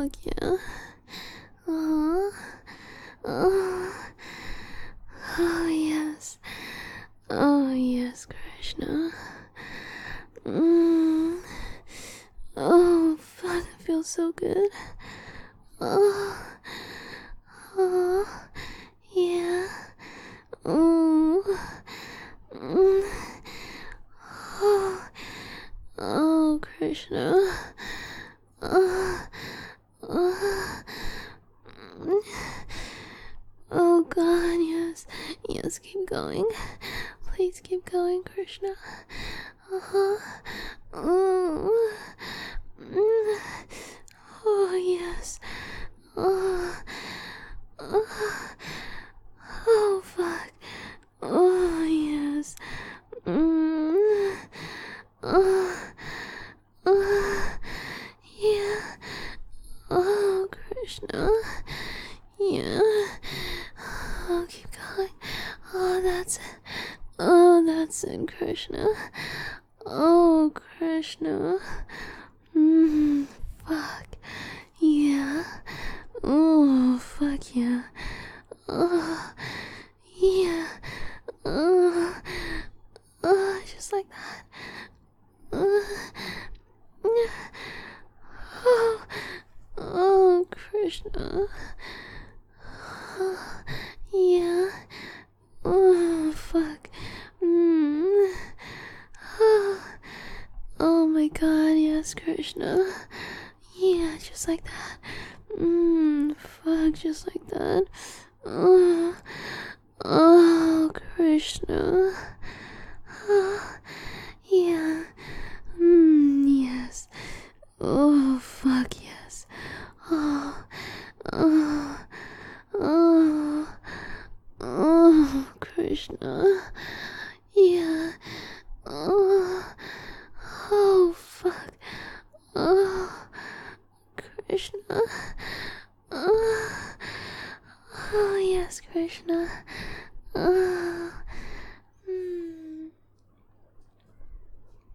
fuck yeah. Uh-huh. Oh yes. Oh yes, Krishna. Oh, fuck, it feels so good. Oh, oh, yeah. Oh, oh, oh, Krishna. Oh, oh, oh, God, yes. Yes, keep going. Please keep going, Krishna. Uh-huh. Oh, oh yes. Oh, oh, oh fuck. Oh yes. Oh, oh, yeah. Oh, Krishna. Yeah. Oh, keep going. Oh, that's it. Oh, that's it, Krishna. Oh, Krishna. Fuck. Yeah. Oh, fuck yeah. Oh, yeah. Oh, oh, just like that. Oh, oh, Krishna. Oh, yeah. Oh, fuck. Oh, oh my god, yes, Krishna. Yeah, just like that. Fuck, just like that. Oh, oh, Krishna. Oh, yeah. Yes. Oh, fuck, yes. Oh, oh, oh, oh, Krishna. Yeah. Oh, oh, fuck. Oh, Krishna. Oh, oh yes, Krishna.